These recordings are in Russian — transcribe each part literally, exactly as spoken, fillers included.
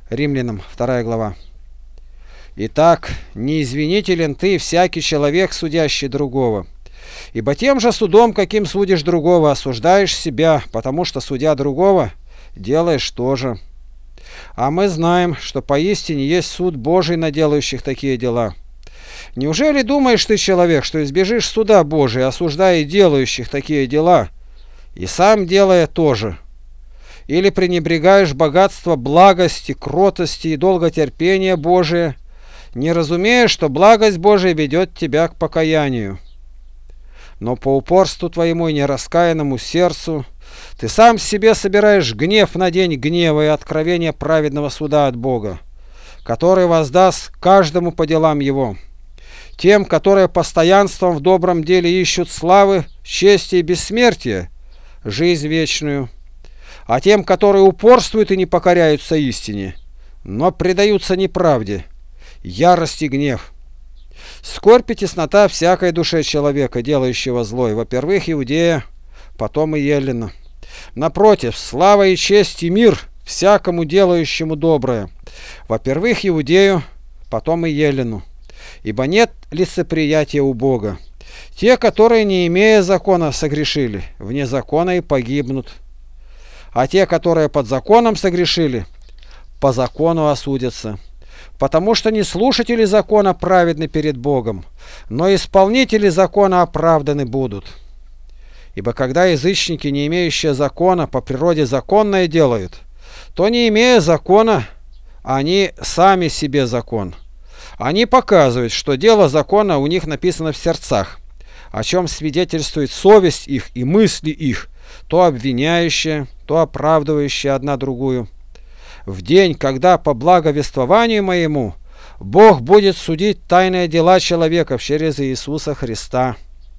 Римлянам, вторая глава. Итак, не извинителен ты, всякий человек, судящий другого. Ибо тем же судом, каким судишь другого, осуждаешь себя, потому что, судя другого, делаешь то же. А мы знаем, что поистине есть суд Божий на делающих такие дела. Неужели думаешь ты, человек, что избежишь суда Божия, осуждая делающих такие дела, и сам делая то же? Или пренебрегаешь богатство благости, кротости и долготерпения Божия, не разумея, что благость Божия ведет тебя к покаянию? Но по упорству твоему и нераскаянному сердцу ты сам себе собираешь гнев на день гнева и откровение праведного суда от Бога, который воздаст каждому по делам его, тем, которые постоянством в добром деле ищут славы, чести и бессмертия, жизнь вечную, а тем, которые упорствуют и не покоряются истине, но предаются неправде, ярость и гнев. Скорбь и теснота всякой душе человека, делающего злой, во-первых, Иудея, потом и Еллина. Напротив, слава и честь и мир всякому делающему доброе, во-первых, Иудею, потом и Еллину. Ибо нет лицеприятия у Бога. Те, которые, не имея закона, согрешили, вне закона и погибнут. А те, которые под законом согрешили, по закону осудятся. Потому что не слушатели закона праведны перед Богом, но исполнители закона оправданы будут. Ибо когда язычники, не имеющие закона, по природе законное делают, то, не имея закона, они сами себе закон. Они показывают, что дело закона у них написано в сердцах, о чем свидетельствует совесть их и мысли их, то обвиняющие, то оправдывающие одна другую. В день, когда по благовествованию моему Бог будет судить тайные дела человеков через Иисуса Христа.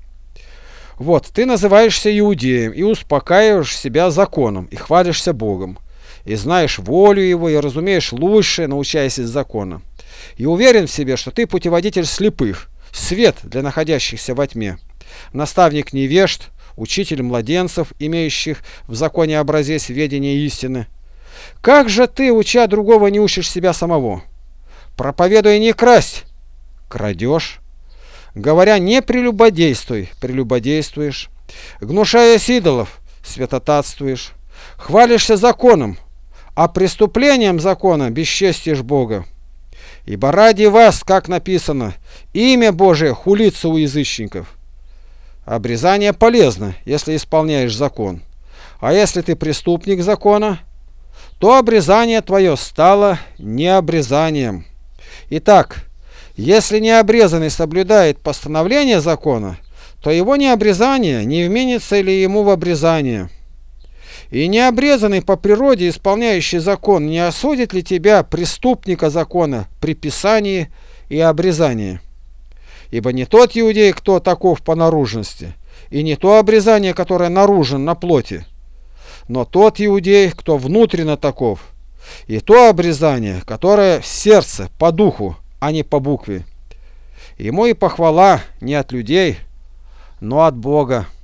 Вот, ты называешься иудеем и успокаиваешь себя законом, и хвалишься Богом, и знаешь волю Его, и разумеешь лучше, научаясь из закона, и уверен в себе, что ты путеводитель слепых, свет для находящихся во тьме, наставник невежд, учитель младенцев, имеющих в законе образец ведения истины. Как же ты, уча другого, не учишь себя самого? Проповедуя не красть, крадешь. Говоря не прелюбодействуй, прелюбодействуешь. Гнушаясь идолов, святотатствуешь. Хвалишься законом, а преступлением закона бесчестишь Бога. Ибо ради вас, как написано, имя Божие хулится у язычников. Обрезание полезно, если исполняешь закон. А если ты преступник закона, то обрезание твое стало необрезанием. Итак, если необрезанный соблюдает постановление закона, то его необрезание не вменится ли ему в обрезание? И необрезанный по природе, исполняющий закон, не осудит ли тебя, преступника закона, при писании и обрезании? Ибо не тот иудей, кто таков по наружности, и не то обрезание, которое наружен на плоти, но тот иудей, кто внутренно таков, и то обрезание, которое в сердце, по духу, а не по букве. Ему и похвала не от людей, но от Бога.